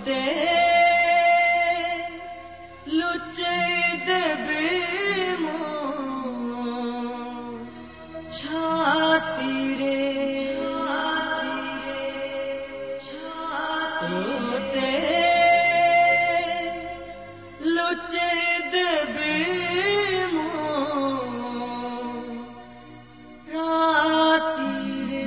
तोते लुचई देबी मो छाती रे तोते लुचई देबी मो राती रे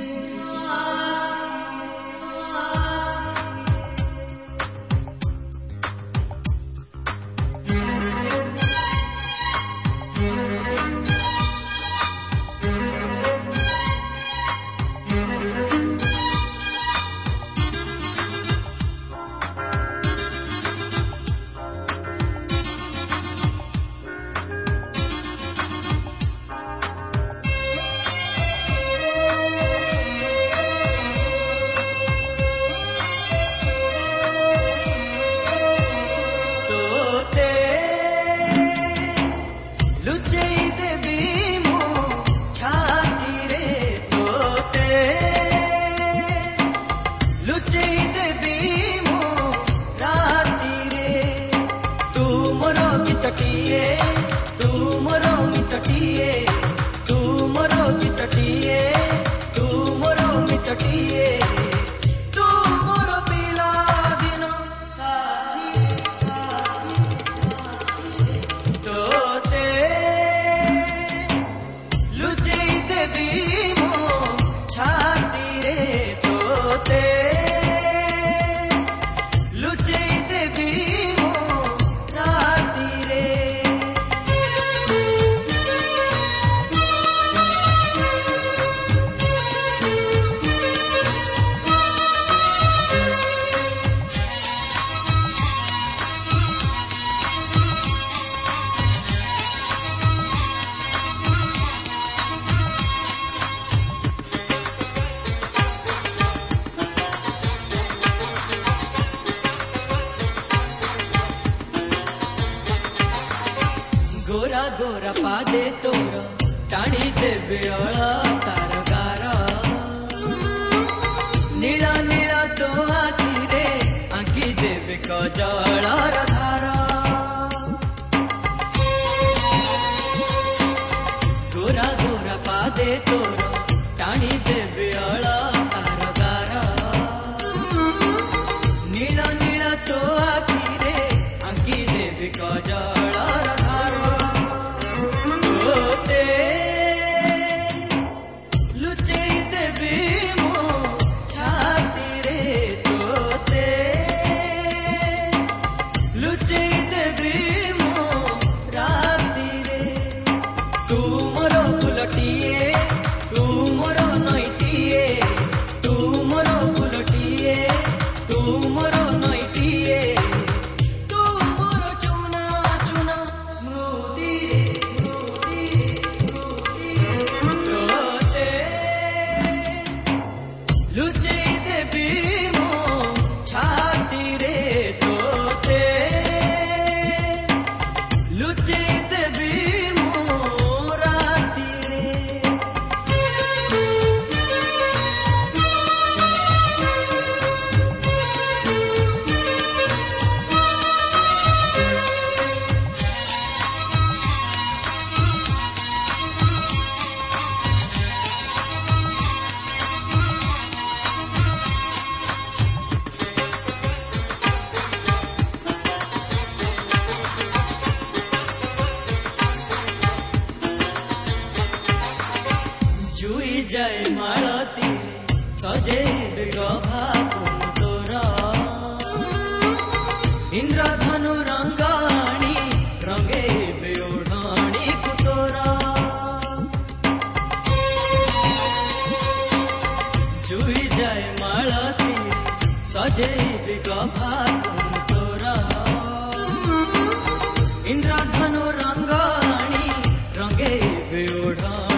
चटिए तू मोरो मी चटिए तू मोरो की चटिए तू मोरो मी चटिए तू मोरो पिला दिनो तोते लुचई देबी मो छाती रे तोते लुचई देबी गोरा गोरा पादे तोर टाणी देबे अळा तार गार नीला नीला तो आखी रे आंकी देबे कजळर धार गोरा गोरा पादे तोर टाणी देबे अळा तार गार नीला नीला तो आखी रे आंकी देबे कजळर लुचई देबी मो छाती रे तोते लुचई देबी मो राती रे तू मोरो फुलटिए तू मोरो नईटिए तू मोरो फुलटिए तू मोरो नईटिए तू मोरो चुना चुना स्मृति लुचई देबी मो छाती रे तोते लुचई देबी मो राती रे जुई जाए मालती सजेबे गभाकुन तोर इंद्रधनु रंगाणी रंगेबे ओढ़ाणी कुतोर जुई जाए मालती सजेबे गभाकुन तोर इंद्रधनु रंगाणी रंगेबे ओढ़ाणी